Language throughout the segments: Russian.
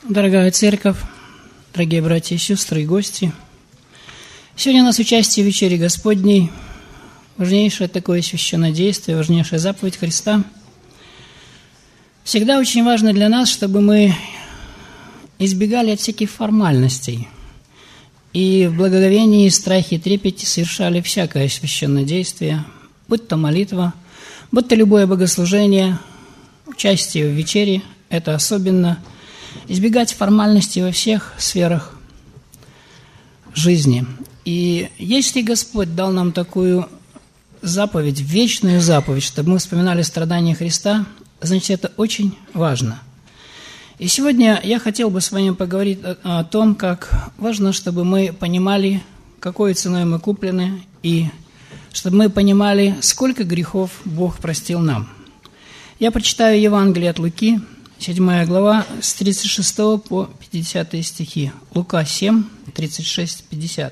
Дорогая церковь, дорогие братья и сестры и гости, сегодня у нас участие в вечере Господней, важнейшее такое священное действие, важнейшая заповедь Христа. Всегда очень важно для нас, чтобы мы избегали от всяких формальностей и в благоговении, страхе и трепете совершали всякое священное действие, будь то молитва, будь то любое богослужение, участие в вечере, это особенно избегать формальностей во всех сферах жизни. И если Господь дал нам такую заповедь, вечную заповедь, чтобы мы вспоминали страдания Христа, значит, это очень важно. И сегодня я хотел бы с вами поговорить о том, как важно, чтобы мы понимали, какой ценой мы куплены, и чтобы мы понимали, сколько грехов Бог простил нам. Я прочитаю Евангелие от Луки, 7 глава, с 36 по 50 стихи. Лука 7, 36-50.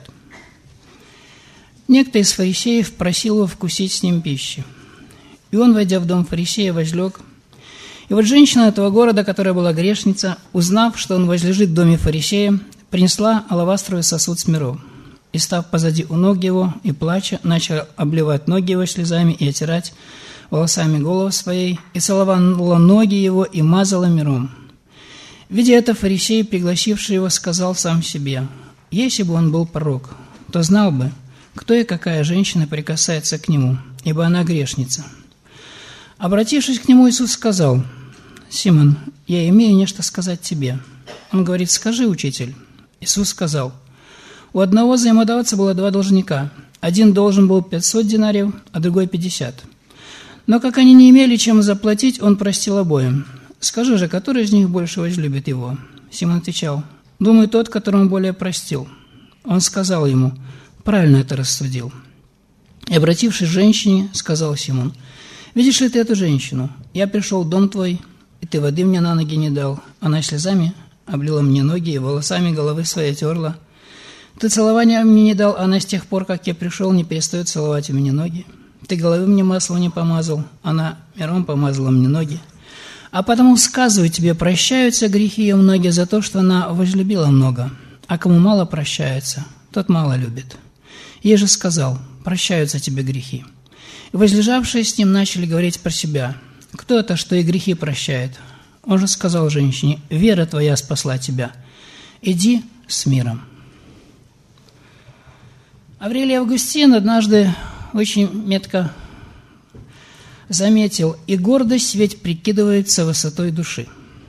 Некто из фарисеев просил его вкусить с ним пищи. И он, войдя в дом фарисея, возлег. И вот женщина этого города, которая была грешница, узнав, что он возлежит в доме фарисея, принесла алавастровый сосуд с миром. И, став позади у ног его и плача, начала обливать ноги его слезами и отирать волосами головы своей, и целовала ноги его и мазала миром. Видя это, фарисей, пригласивший его, сказал сам себе: если бы он был пророк, то знал бы, кто и какая женщина прикасается к нему, ибо она грешница. Обратившись к нему, Иисус сказал: Симон, я имею нечто сказать тебе. Он говорит: скажи, учитель. Иисус сказал: у одного взаимодавца было 2 должника. Один должен был 500 динариев, а другой 50. Но как они не имели чем заплатить, он простил обоим. Скажи же, который из них больше возлюбит его? Симон отвечал: думаю, тот, которому более простил. Он сказал ему: правильно это рассудил. И, обратившись к женщине, сказал Симон: видишь ли ты эту женщину? Я пришел в дом твой, и ты воды мне на ноги не дал. Она слезами облила мне ноги и волосами головы своей терла. Ты целования мне не дал, она с тех пор, как я пришел, не перестает целовать у меня ноги. Ты головы мне маслом не помазал, она миром помазала мне ноги. А потому сказываю тебе, прощаются грехи ее многие за то, что она возлюбила много. А кому мало прощается, тот мало любит. Ей же сказал: прощаются тебе грехи. И возлежавшие с ним начали говорить про себя: кто это, что и грехи прощает? Он же сказал женщине: вера твоя спасла тебя. Иди с миром. Аврелий Августин однажды очень метко заметил: и гордость ведь прикидывается высотой души.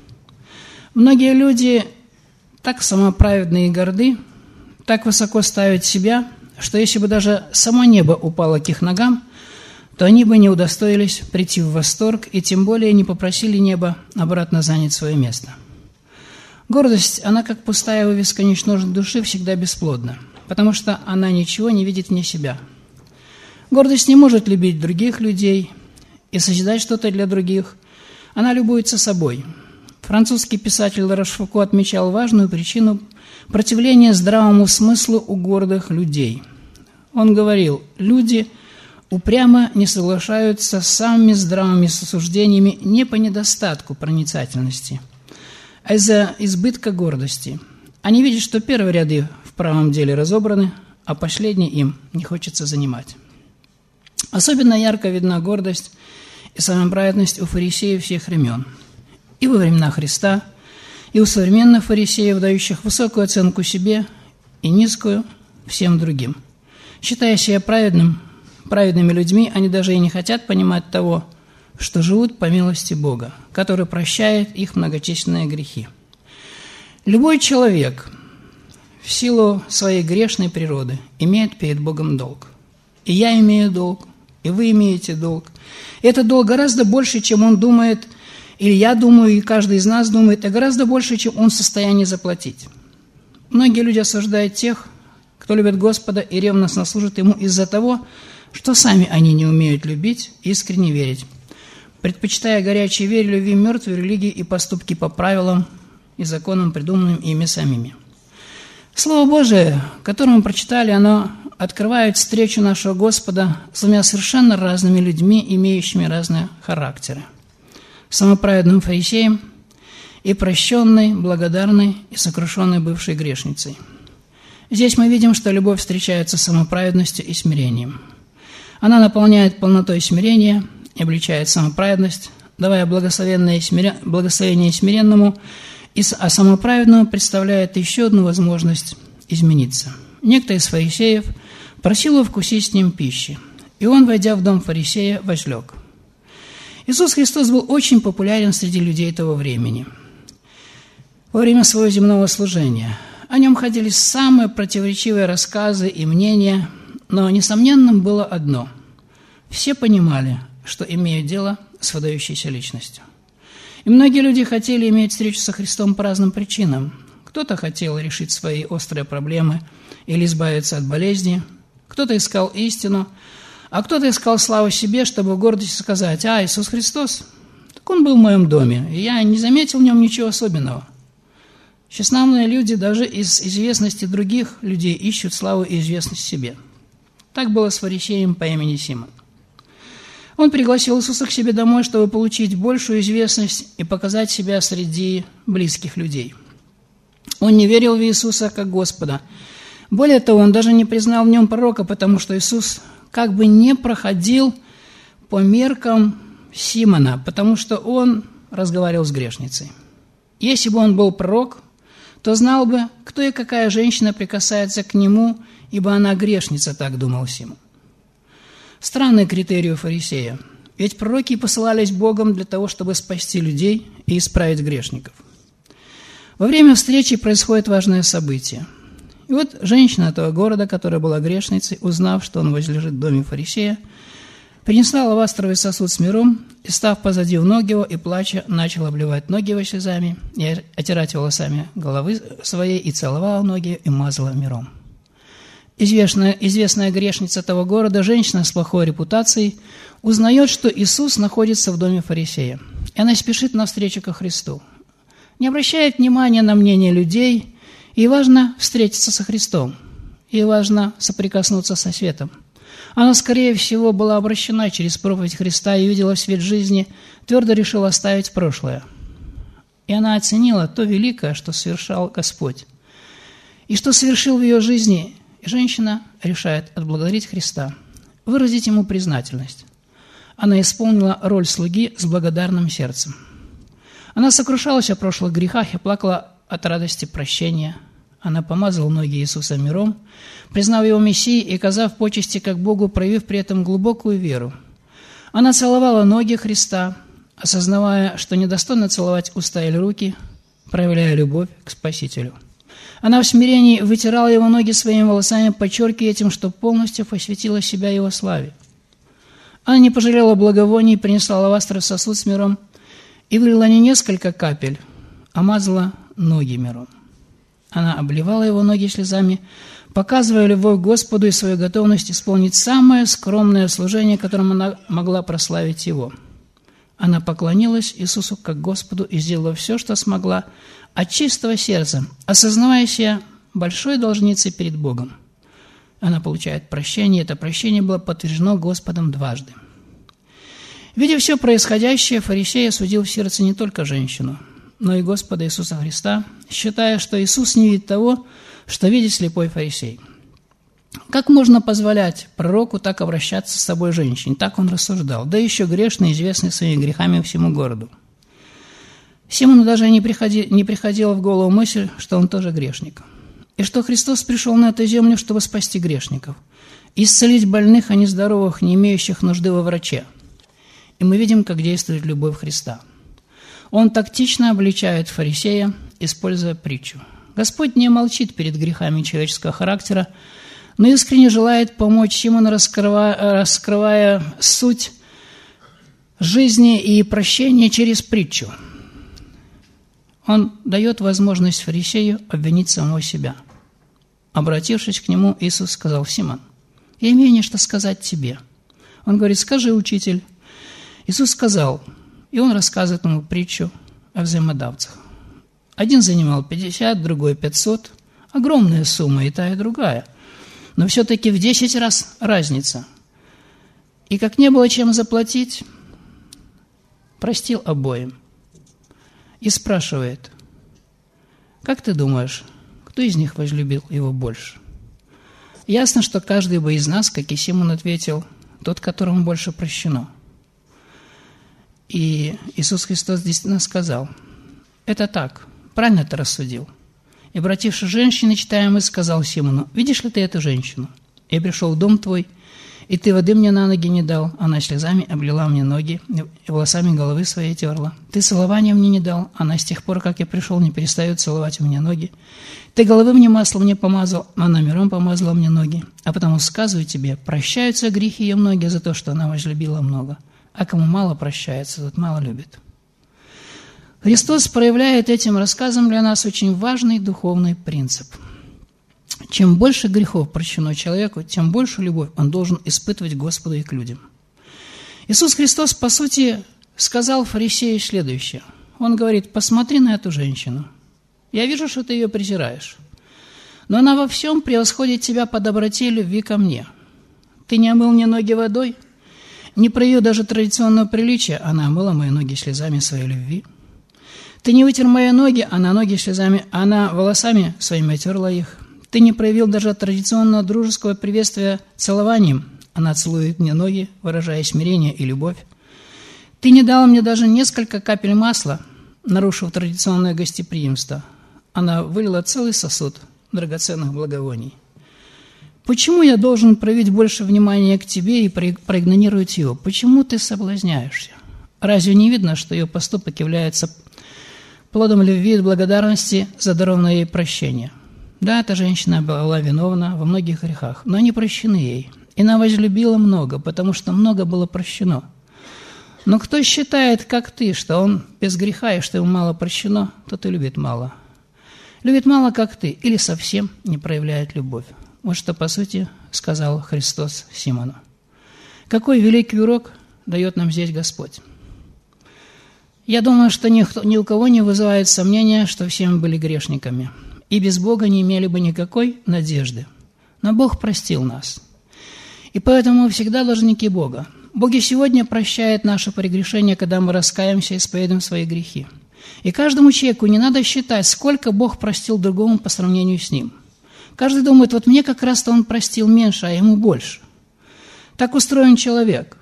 Многие люди так самоправедны и горды, так высоко ставят себя, что если бы даже само небо упало к их ногам, то они бы не удостоились прийти в восторг и тем более не попросили небо обратно занять свое место. Гордость, она как пустая вывеска ничтожной души, всегда бесплодна, потому что она ничего не видит вне себя. Гордость не может любить других людей и созидать что-то для других. Она любуется собой. Французский писатель Ларошфуко отмечал важную причину противления здравому смыслу у гордых людей. Он говорил: люди упрямо не соглашаются с самыми здравыми суждениями не по недостатку проницательности, а из-за избытка гордости. Они видят, что первые ряды в правом деле разобраны, а последние им не хочется занимать. Особенно ярко видна гордость и самоправедность у фарисеев всех времен. И во времена Христа, и у современных фарисеев, дающих высокую оценку себе и низкую всем другим. Считая себя праведными людьми, они даже и не хотят понимать того, что живут по милости Бога, который прощает их многочисленные грехи. Любой человек в силу своей грешной природы имеет перед Богом долг. И я имею долг, и вы имеете долг. И этот долг гораздо больше, чем он думает, или я думаю, и каждый из нас думает, и гораздо больше, чем он в состоянии заплатить. Многие люди осуждают тех, кто любит Господа и ревностно служит Ему из-за того, что сами они не умеют любить и искренне верить, предпочитая горячей вере любви мертвой религии и поступки по правилам и законам, придуманным ими самими. Слово Божие, которое мы прочитали, оно открывает встречу нашего Господа с двумя совершенно разными людьми, имеющими разные характеры. Самоправедным фарисеем и прощенной, благодарной и сокрушенной бывшей грешницей. Здесь мы видим, что любовь встречается с самоправедностью и смирением. Она наполняет полнотой смирения и обличает самоправедность, давая благословение смиренному, а самоправедному представляет еще одну возможность измениться. Некто из фарисеев просил его вкусить с ним пищи, и он, войдя в дом фарисея, возлег. Иисус Христос был очень популярен среди людей того времени. Во время своего земного служения о нем ходили самые противоречивые рассказы и мнения, но несомненным было одно – все понимали, что имеют дело с выдающейся личностью. И многие люди хотели иметь встречу со Христом по разным причинам. Кто-то хотел решить свои острые проблемы или избавиться от болезни, кто-то искал истину, а кто-то искал славу себе, чтобы в гордости сказать: «А, Иисус Христос, так Он был в моем доме, и я не заметил в нем ничего особенного». Тщеславные люди даже из известности других людей ищут славу и известность себе. Так было с фарисеем по имени Симон. Он пригласил Иисуса к себе домой, чтобы получить большую известность и показать себя среди близких людей. Он не верил в Иисуса как Господа. Более того, он даже не признал в нем пророка, потому что Иисус как бы не проходил по меркам Симона, потому что он разговаривал с грешницей. Если бы он был пророк, то знал бы, кто и какая женщина прикасается к нему, ибо она грешница, так думал Симон. Странный критерий у фарисея, ведь пророки посылались Богом для того, чтобы спасти людей и исправить грешников. Во время встречи происходит важное событие. И вот женщина этого города, которая была грешницей, узнав, что он возлежит в доме фарисея, принесла алавастровый сосуд с миром и, став позади у ног его и плача, начала обливать ноги его слезами и отирать волосами головы своей, и целовала ноги и мазала миром. Известная грешница того города, женщина с плохой репутацией, узнает, что Иисус находится в доме фарисея, и она спешит навстречу ко Христу. Не обращает внимания на мнение людей, ей важно встретиться со Христом, ей важно соприкоснуться со светом. Она, скорее всего, была обращена через проповедь Христа и видела свет жизни, твердо решила оставить прошлое. И она оценила то великое, что совершал Господь, и что совершил в ее жизни. И женщина решает отблагодарить Христа, выразить Ему признательность. Она исполнила роль слуги с благодарным сердцем. Она сокрушалась о прошлых грехах и плакала от радости прощения. Она помазала ноги Иисуса миром, признав Его Мессией и оказав почести как Богу, проявив при этом глубокую веру. Она целовала ноги Христа, осознавая, что недостойно целовать уста или руки, проявляя любовь к Спасителю. Она в смирении вытирала Его ноги своими волосами, подчеркивая этим, что полностью посвятила себя Его славе. Она не пожалела благовоний, принесла алавастровый сосуд с миром и вылила не несколько капель, а мазала ноги миром. Она обливала Его ноги слезами, показывая любовь к Господу и свою готовность исполнить самое скромное служение, которым она могла прославить Его. Она поклонилась Иисусу как Господу и сделала все, что смогла, от чистого сердца, осознавая себя большой должницей перед Богом. Она получает прощение, и это прощение было подтверждено Господом дважды. Видя все происходящее, фарисей осудил в сердце не только женщину, но и Господа Иисуса Христа, считая, что Иисус не видит того, что видит слепой фарисей. Как можно позволять пророку так обращаться с собой женщине? Так он рассуждал. Да еще грешный, известный своими грехами всему городу. Симону даже не приходила в голову мысль, что он тоже грешник. И что Христос пришел на эту землю, чтобы спасти грешников, исцелить больных, а не здоровых, не имеющих нужды во враче. И мы видим, как действует любовь Христа. Он тактично обличает фарисея, используя притчу. Господь не молчит перед грехами человеческого характера, но искренне желает помочь Симону, раскрывая суть жизни и прощения через притчу. Он дает возможность фарисею обвинить самого себя. Обратившись к нему, Иисус сказал: «Симон, я имею нечто сказать тебе». Он говорит: «Скажи, учитель». Иисус сказал, и он рассказывает ему притчу о взаимодавцах. Один занимал 50, другой 500. Огромная сумма и та, и другая. Но все-таки в 10 раз разница. И как не было чем заплатить, простил обоим. и спрашивает: «Как ты думаешь, кто из них возлюбил его больше?» Ясно, что каждый бы из нас, как и Симон, ответил: тот, которому больше прощено. И Иисус Христос действительно сказал: «Это так, правильно ты рассудил». И, обратившись к женщине, читаем, и сказал Симону: «Видишь ли ты эту женщину? Я пришел в дом твой, и ты воды мне на ноги не дал, она слезами облила мне ноги и волосами головы своей терла. Ты целования мне не дал, она с тех пор, как я пришел, не перестает целовать у меня ноги. Ты головы мне маслом не помазал, она миром помазала мне ноги. А потому сказываю тебе, прощаются грехи ее многие за то, что она возлюбила много. А кому мало прощается, тот мало любит». Христос проявляет этим рассказом для нас очень важный духовный принцип. Чем больше грехов прощено человеку, тем больше любовь он должен испытывать к Господу и к людям. Иисус Христос, по сути, сказал фарисею следующее. Он говорит: «Посмотри на эту женщину. Я вижу, что ты ее презираешь, но она во всем превосходит тебя по доброте и любви ко мне. Ты не омыл мне ноги водой, не проявил даже традиционного приличия, она омыла мои ноги слезами своей любви. Ты не вытер мои ноги, она ноги слезами, она волосами своими отерла их. Ты не проявил даже традиционного дружеского приветствия целованием, она целует мне ноги, выражая смирение и любовь. Ты не дал мне даже несколько капель масла, нарушив традиционное гостеприимство, она вылила целый сосуд драгоценных благовоний. Почему я должен проявить больше внимания к тебе и проигнорировать ее? Почему ты соблазняешься? Разве не видно, что ее поступок является плодом любви и благодарности за дарованное ей прощение? Да, эта женщина была виновна во многих грехах, но они прощены ей. И она возлюбила много, потому что много было прощено. Но кто считает, как ты, что он без греха и что ему мало прощено, тот и любит мало. Любит мало, как ты, или совсем не проявляет любовь. Вот что, по сути, сказал Христос Симону. Какой великий урок дает нам здесь Господь? Я думаю, что ни у кого не вызывает сомнения, что все мы были грешниками, и без Бога не имели бы никакой надежды. Но Бог простил нас. И поэтому мы всегда должники Бога. Бог и сегодня прощает наше прегрешение, когда мы раскаемся и исповедуем свои грехи. И каждому человеку не надо считать, сколько Бог простил другому по сравнению с ним. Каждый думает: вот мне как раз-то он простил меньше, а ему больше. Так устроен человек.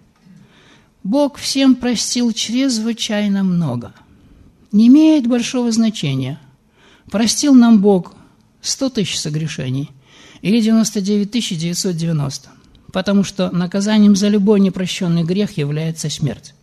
Бог всем простил чрезвычайно много. Не имеет большого значения, простил нам Бог 100 тысяч согрешений или 99 990, потому что наказанием за любой непрощенный грех является смерть.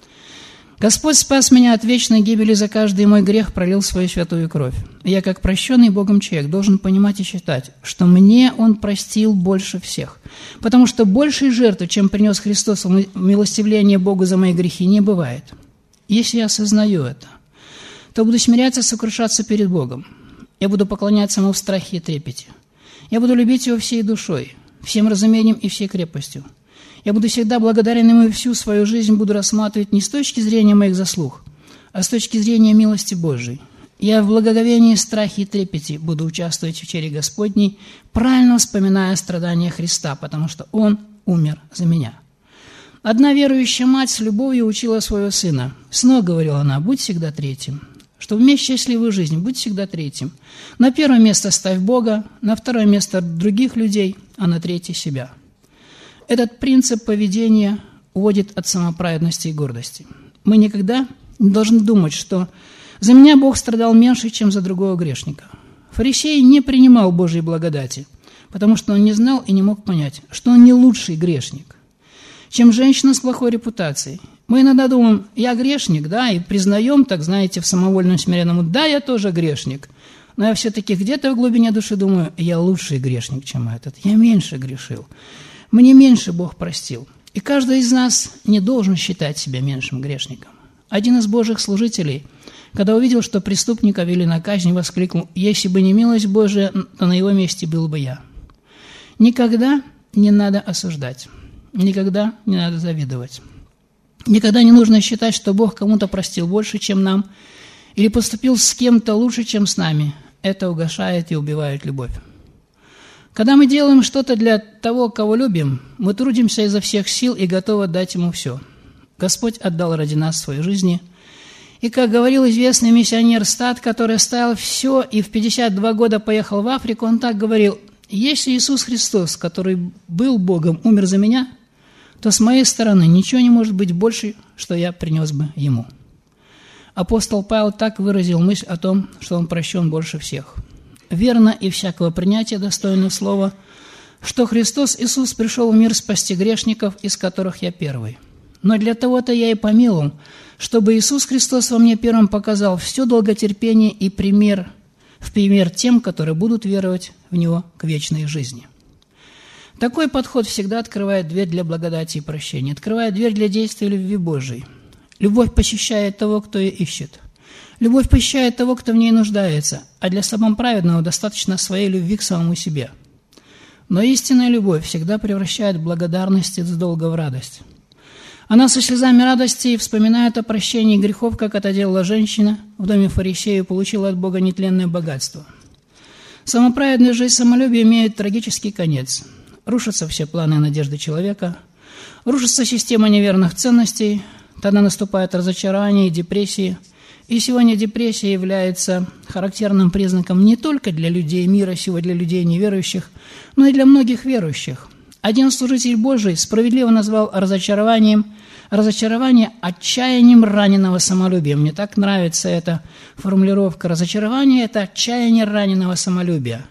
Господь спас меня от вечной гибели, за каждый мой грех пролил свою святую кровь. И я, как прощенный Богом человек, должен понимать и считать, что мне Он простил больше всех. Потому что большей жертвы, чем принес Христос в милостивление Богу за мои грехи, не бывает. Если я осознаю это, то буду смиряться, сокрушаться перед Богом. Я буду поклоняться Ему в страхе и трепете. Я буду любить Его всей душой, всем разумением и всей крепостью. Я буду всегда благодарен Ему и всю свою жизнь буду рассматривать не с точки зрения моих заслуг, а с точки зрения милости Божией. Я в благоговении, страхе и трепете буду участвовать в вечере Господней, правильно вспоминая страдания Христа, потому что Он умер за меня. Одна верующая мать с любовью учила своего сына. Снова говорила она: будь всегда третьим. Чтобы иметь счастливую жизнь, будь всегда третьим. На первое место ставь Бога, на второе место других людей, а на третье себя. Этот принцип поведения уводит от самоправедности и гордости. Мы никогда не должны думать, что за меня Бог страдал меньше, чем за другого грешника. Фарисей не принимал Божьей благодати, потому что он не знал и не мог понять, что он не лучший грешник, чем женщина с плохой репутацией. Мы иногда думаем: я грешник, да, и признаем, так знаете, в самовольном смиренном: да, я тоже грешник. Но я все-таки где-то в глубине души думаю: я лучший грешник, чем этот, я меньше грешил. Мне меньше Бог простил. И каждый из нас не должен считать себя меньшим грешником. Один из Божьих служителей, когда увидел, что преступника вели на казнь, воскликнул: если бы не милость Божия, то на его месте был бы я. Никогда не надо осуждать. Никогда не надо завидовать. Никогда не нужно считать, что Бог кому-то простил больше, чем нам, или поступил с кем-то лучше, чем с нами. Это угошает и убивает любовь. Когда мы делаем что-то для того, кого любим, мы трудимся изо всех сил и готовы дать Ему все. Господь отдал ради нас свою жизнь, И, как говорил известный миссионер Стат, который оставил все и в 52 года поехал в Африку, он так говорил: «Если Иисус Христос, который был Богом, умер за меня, то с моей стороны ничего не может быть больше, что я принес бы Ему». Апостол Павел так выразил мысль о том, что он прощен больше всех. «Верно и всякого принятия достойно слова, что Христос Иисус пришел в мир спасти грешников, из которых я первый. Но для того-то я и помиловал, чтобы Иисус Христос во мне первым показал все долготерпение и пример тем, которые будут веровать в Него к вечной жизни». Такой подход всегда открывает дверь для благодати и прощения, открывает дверь для действия любви Божией. Любовь посещает того, кто ее ищет. Любовь посещает того, кто в ней нуждается, а для самоправедного достаточно своей любви к самому себе. Но истинная любовь всегда превращает благодарность из долга в радость. Она со слезами радости вспоминает о прощении грехов, как это делала женщина в доме фарисея, и получила от Бога нетленное богатство. Самоправедная жизнь самолюбия имеет трагический конец. Рушатся все планы и надежды человека, рушится система неверных ценностей, тогда наступает разочарование и депрессии. И сегодня депрессия является характерным признаком не только для людей мира сего, для людей неверующих, но и для многих верующих. Один служитель Божий справедливо назвал разочарование отчаянием раненого самолюбия. Мне так нравится эта формулировка. Разочарование – это отчаяние раненого самолюбия.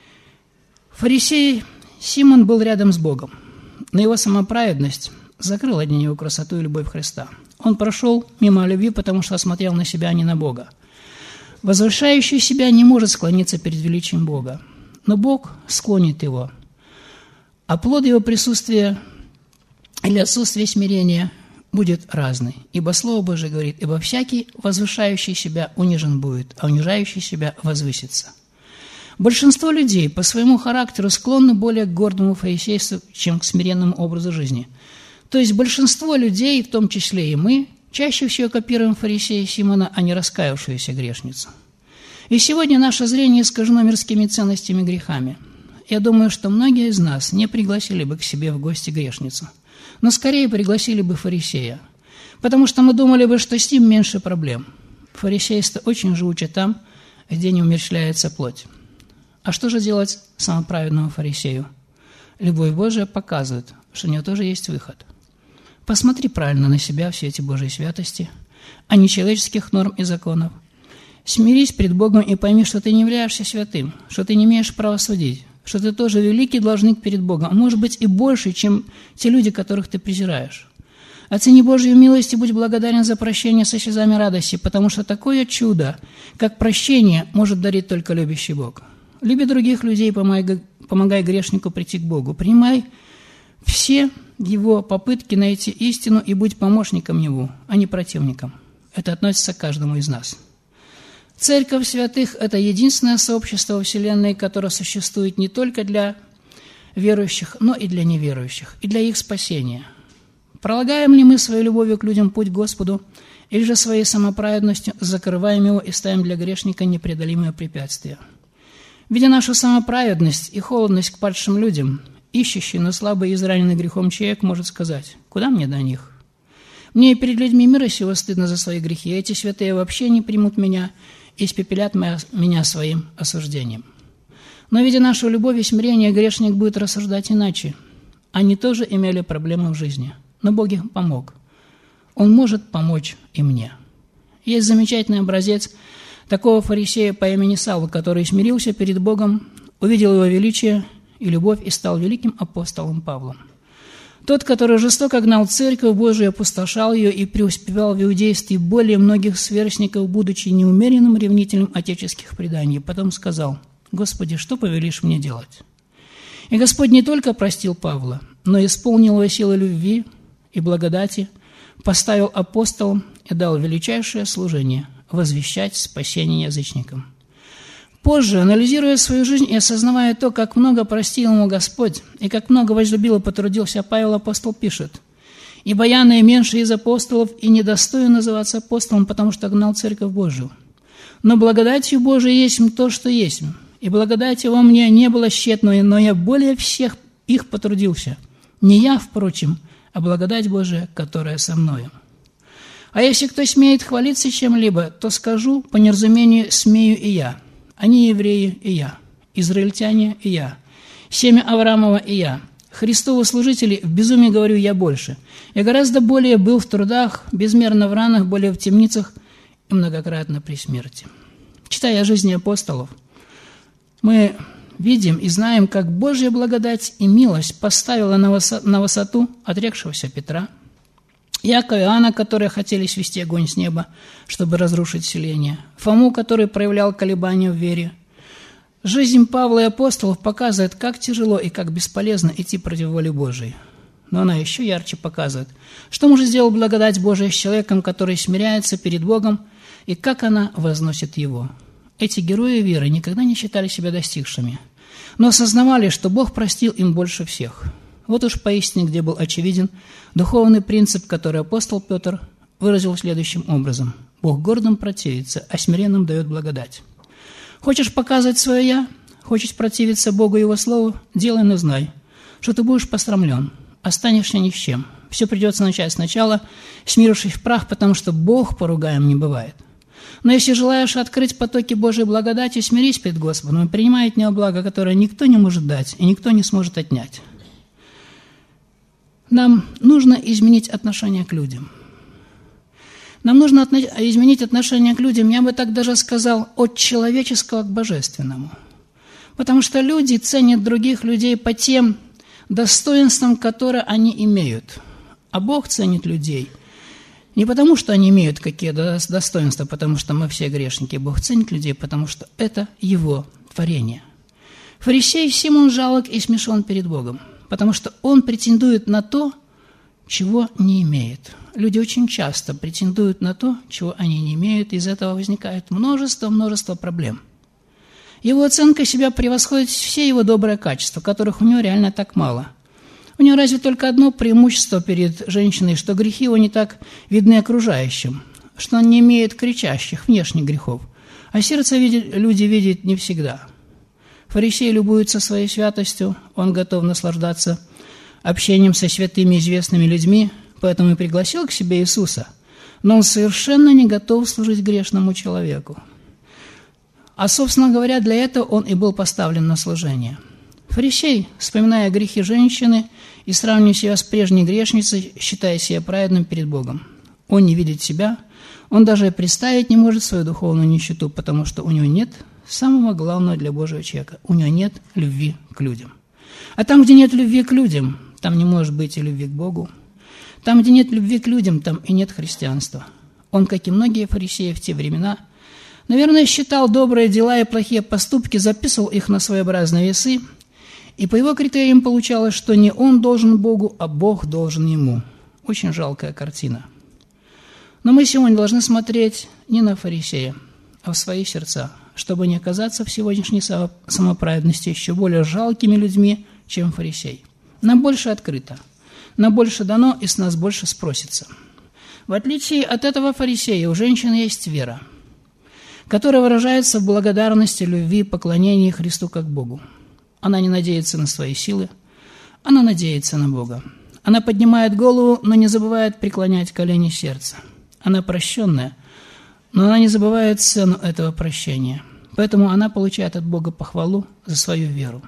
Фарисей Симон был рядом с Богом, но его самоправедность закрыла для него красоту и любовь Христа. Он прошел мимо любви, потому что смотрел на себя, а не на Бога. Возвышающий себя не может склониться перед величием Бога, но Бог склонит его. А плод его присутствия или отсутствия смирения будет разный. Ибо Слово Божие говорит: «Ибо всякий возвышающий себя унижен будет, а унижающий себя возвысится». Большинство людей по своему характеру склонны более к гордому фарисейству, чем к смиренному образу жизни. То есть большинство людей, в том числе и мы, чаще всего копируем фарисея Симона, а не раскаявшуюся грешницу. И сегодня наше зрение искажено мирскими ценностями и грехами. Я думаю, что многие из нас не пригласили бы к себе в гости грешницу, но скорее пригласили бы фарисея, потому что мы думали бы, что с ним меньше проблем. Фарисейство очень живуче там, где не умерщвляется плоть. А что же делать самоправедному фарисею? Любовь Божия показывает, что у него тоже есть выход. Посмотри правильно на себя в свете Божьей святости, а не человеческих норм и законов. Смирись пред Богом и пойми, что ты не являешься святым, что ты не имеешь права судить, что ты тоже великий должник перед Богом, а может быть и больше, чем те люди, которых ты презираешь. Оцени Божью милость и будь благодарен за прощение со слезами радости, потому что такое чудо, как прощение, может дарить только любящий Бог. Люби других людей, помогай грешнику прийти к Богу. Принимай все его попытки найти истину и будь помощником Его, а не противником. Это относится к каждому из нас. Церковь святых – это единственное сообщество во Вселенной, которое существует не только для верующих, но и для неверующих, и для их спасения. Пролагаем ли мы своей любовью к людям путь к Господу, или же своей самоправедностью закрываем его и ставим для грешника непреодолимые препятствия? Видя нашу самоправедность и холодность к падшим людям, ищущий, но слабый и израненный грехом человек может сказать: «Куда мне до них? Мне и перед людьми мира сего стыдно за свои грехи, эти святые вообще не примут меня и испепелят меня своим осуждением». Но, видя нашу любовь и смирение, грешник будет рассуждать иначе. Они тоже имели проблемы в жизни, но Бог им помог. Он может помочь и мне. Есть замечательный образец такого фарисея по имени Савл, который смирился перед Богом, увидел его величие и любовь и стал великим апостолом Павлом. Тот, который жестоко гнал церковь Божию, опустошал ее и преуспевал в иудействе более многих сверстников, будучи неумеренным ревнителем отеческих преданий. Потом сказал: «Господи, что повелишь мне делать?» И Господь не только простил Павла, но исполнил его силы любви и благодати, поставил апостолом и дал величайшее служение – возвещать спасение язычникам. Позже, анализируя свою жизнь и осознавая то, как много простил ему Господь и как много возлюбил и потрудился Павел, апостол пишет: «Ибо я наименьший из апостолов и недостоин называться апостолом, потому что гнал церковь Божию. Но благодатью Божией есть то, что есть, и благодать во мне не было тщетной, но я более всех их потрудился. Не я, впрочем, а благодать Божия, которая со мною». А если кто смеет хвалиться чем-либо, то скажу, по неразумению смею и я. Они евреи и я, израильтяне и я, семя Авраамова и я. Христовы служители, в безумии говорю я больше. Я гораздо более был в трудах, безмерно в ранах, более в темницах и многократно при смерти. Читая о жизни апостолов, мы видим и знаем, как Божья благодать и милость поставила на высоту отрекшегося Петра, Якова и Иоанна, которые хотели свести огонь с неба, чтобы разрушить селение, Фому, который проявлял колебания в вере. Жизнь Павла и апостолов показывает, как тяжело и как бесполезно идти против воли Божией. Но она еще ярче показывает, что может сделать благодать Божия с человеком, который смиряется перед Богом, и как она возносит его. Эти герои веры никогда не считали себя достигшими, но осознавали, что Бог простил им больше всех. Вот уж поистине, где был очевиден духовный принцип, который апостол Петр выразил следующим образом. Бог гордым противится, а смиренным дает благодать. Хочешь показывать свое «я», хочешь противиться Богу и Его Слову, делай, но знай, что ты будешь посрамлен, останешься ни с чем. Все придется начать сначала, смирившись в прах, потому что Бог поругаем не бывает. Но если желаешь открыть потоки Божьей благодати, смирись перед Господом и принимай от Него благо, которое никто не может дать и никто не сможет отнять. Нам нужно изменить отношение к людям. Нам нужно изменить отношение к людям, я бы так даже сказал, от человеческого к божественному. Потому что люди ценят других людей по тем достоинствам, которые они имеют. А Бог ценит людей не потому, что они имеют какие-то достоинства, потому что мы все грешники. Бог ценит людей, потому что это Его творение. Фарисей Симон жалок и смешон перед Богом, потому что он претендует на то, чего не имеет. Люди очень часто претендуют на то, чего они не имеют, и из этого возникает множество проблем. Его оценка себя превосходит все его добрые качества, которых у него реально так мало. У него разве только одно преимущество перед женщиной, что грехи его не так видны окружающим, что он не имеет кричащих внешних грехов, а сердце люди видят не всегда. Фарисей любуется своей святостью, он готов наслаждаться общением со святыми известными людьми, поэтому и пригласил к себе Иисуса, но он совершенно не готов служить грешному человеку. А, собственно говоря, для этого он и был поставлен на служение. Фарисей, вспоминая грехи женщины и сравнивая себя с прежней грешницей, считая себя праведным перед Богом. Он не видит себя, он даже и представить не может свою духовную нищету, потому что у него нет самого главного для Божьего человека. У него нет любви к людям. А там, где нет любви к людям, там не может быть и любви к Богу. Там, где нет любви к людям, там и нет христианства. Он, как и многие фарисеи в те времена, наверное, считал добрые дела и плохие поступки, записывал их на своеобразные весы, и по его критериям получалось, что не он должен Богу, а Бог должен ему. Очень жалкая картина. Но мы сегодня должны смотреть не на фарисея, а в свои сердца, чтобы не оказаться в сегодняшней самоправедности еще более жалкими людьми, чем фарисей. Нам больше открыто, нам больше дано, и с нас больше спросится. В отличие от этого фарисея, у женщины есть вера, которая выражается в благодарности, любви, поклонении Христу как Богу. Она не надеется на свои силы, она надеется на Бога. Она поднимает голову, но не забывает преклонять колени сердца. Она прощенная, но она не забывает цену этого прощения. Поэтому она получает от Бога похвалу за свою веру.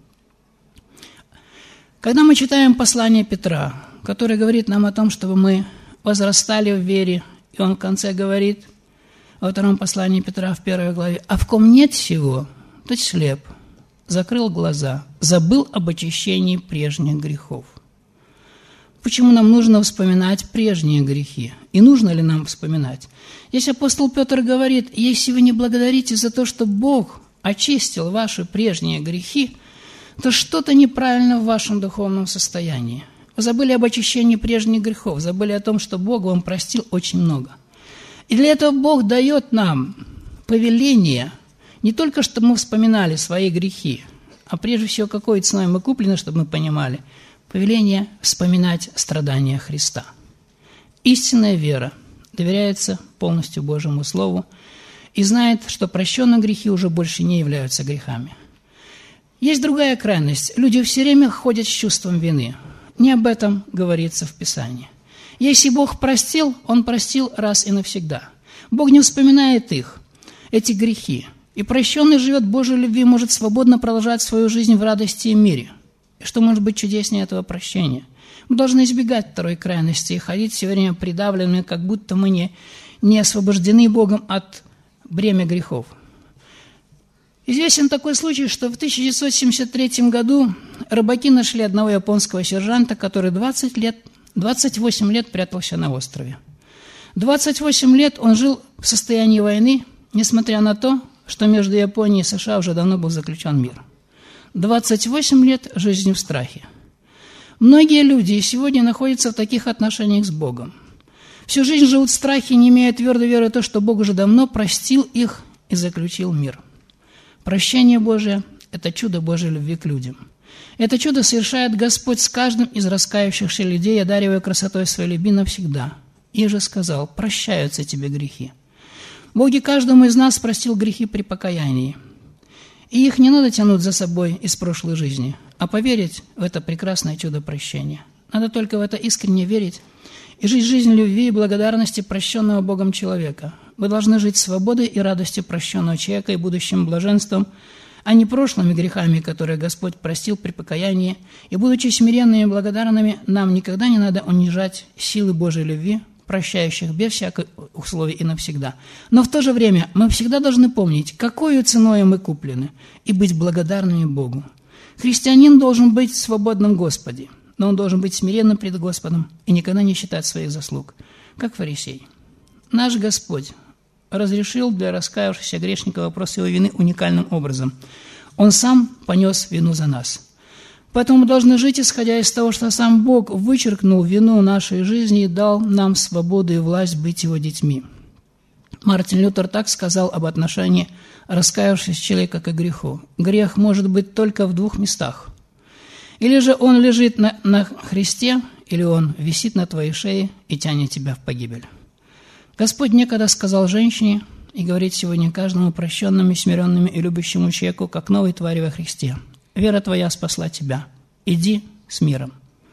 Когда мы читаем послание Петра, которое говорит нам о том, чтобы мы возрастали в вере, и он в конце говорит во втором послании Петра в 1 главе: «А в ком нет всего, тот слеп, закрыл глаза, забыл об очищении прежних грехов». Почему нам нужно вспоминать прежние грехи? И нужно ли нам вспоминать? Здесь апостол Петр говорит: если вы не благодарите за то, что Бог очистил ваши прежние грехи, то что-то неправильно в вашем духовном состоянии. Вы забыли об очищении прежних грехов, забыли о том, что Бог вам простил очень много. И для этого Бог дает нам повеление, не только чтобы мы вспоминали свои грехи, а прежде всего, какой ценой мы куплены, чтобы мы понимали, повеление вспоминать страдания Христа. Истинная вера доверяется полностью Божьему Слову и знает, что прощенные грехи уже больше не являются грехами. Есть другая крайность. Люди все время ходят с чувством вины. Не об этом говорится в Писании. Если Бог простил, Он простил раз и навсегда. Бог не вспоминает их, эти грехи. И прощенный живет в Божьей любви, может свободно продолжать свою жизнь в радости и мире. И что может быть чудеснее этого прощения? Мы должны избегать второй крайности и ходить все время придавленными, как будто мы не освобождены Богом от бремя грехов. Известен такой случай, что в 1973 году рыбаки нашли одного японского сержанта, который 28 лет прятался на острове. 28 лет он жил в состоянии войны, несмотря на то, что между Японией и США уже давно был заключен мир. 28 лет жизни в страхе. Многие люди и сегодня находятся в таких отношениях с Богом. Всю жизнь живут в страхе, не имея твердой веры в то, что Бог уже давно простил их и заключил мир. Прощение Божие – это чудо Божьей любви к людям. Это чудо совершает Господь с каждым из раскаявшихся людей, одаривая красотой своей любви навсегда. И же сказал: «Прощаются тебе грехи». Бог и каждому из нас простил грехи при покаянии. И их не надо тянуть за собой из прошлой жизни, а поверить в это прекрасное чудо прощения. Надо только в это искренне верить и жить жизнь любви и благодарности прощенного Богом человека. Вы должны жить свободой и радостью прощенного человека и будущим блаженством, а не прошлыми грехами, которые Господь простил при покаянии. И, будучи смиренными и благодарными, нам никогда не надо унижать силы Божьей любви, прощающих без всяких условий и навсегда. Но в то же время мы всегда должны помнить, какой ценой мы куплены, и быть благодарными Богу. Христианин должен быть свободным в Господе, но он должен быть смиренным пред Господом и никогда не считать своих заслуг, как фарисей. Наш Господь разрешил для раскаявшихся грешника вопрос его вины уникальным образом. Он сам понес вину за нас. Поэтому мы должны жить, исходя из того, что сам Бог вычеркнул вину нашей жизни и дал нам свободу и власть быть Его детьми. Мартин Лютер так сказал об отношении раскаявшегося человека к греху. Грех может быть только в двух местах. Или же он лежит на Христе, или он висит на твоей шее и тянет тебя в погибель. Господь некогда сказал женщине и говорит сегодня каждому прощенному, смиренному и любящему человеку, как новой твари во Христе: «Вера твоя спасла тебя. Иди с миром».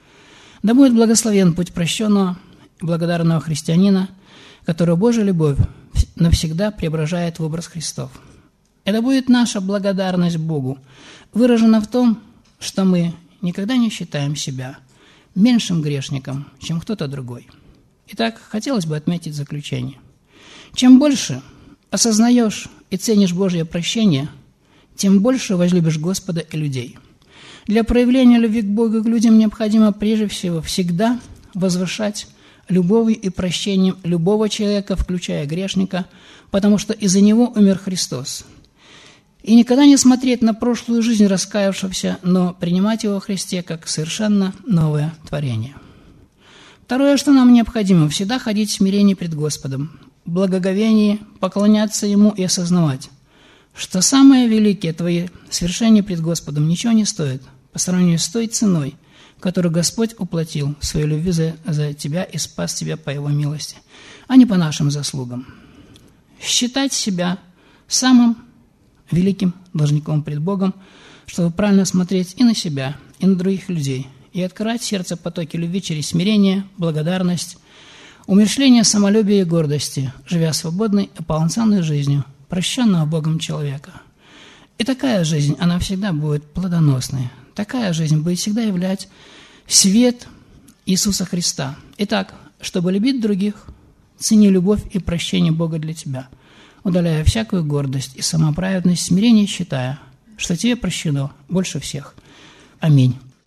Да будет благословен путь прощенного и благодарного христианина, которого Божья любовь навсегда преображает в образ Христов. Это будет наша благодарность Богу, выражена в том, что мы никогда не считаем себя меньшим грешником, чем кто-то другой. Итак, хотелось бы отметить заключение. Чем больше осознаешь и ценишь Божье прощение, тем больше возлюбишь Господа и людей. Для проявления любви к Богу и к людям необходимо прежде всего всегда возвышать любовью и прощением любого человека, включая грешника, потому что из-за него умер Христос. И никогда не смотреть на прошлую жизнь раскаявшегося, но принимать его во Христе как совершенно новое творение. Второе, что нам необходимо, всегда ходить в смирении пред Господом, в благоговении, поклоняться Ему и осознавать, что самые великие твои свершения пред Господом ничего не стоят по сравнению с той ценой, которую Господь уплатил в своей любви за тебя и спас тебя по Его милости, а не по нашим заслугам. Считать себя самым великим должником пред Богом, чтобы правильно смотреть и на себя, и на других людей, и открывать в сердце потоки любви через смирение, благодарность, умерщвление самолюбия и гордости, живя свободной и полноценной жизнью прощенного Богом человека. И такая жизнь, она всегда будет плодоносной. Такая жизнь будет всегда являть свет Иисуса Христа. Итак, чтобы любить других, цени любовь и прощение Бога для тебя, удаляя всякую гордость и самоправедность, смирение считая, что тебе прощено больше всех. Аминь.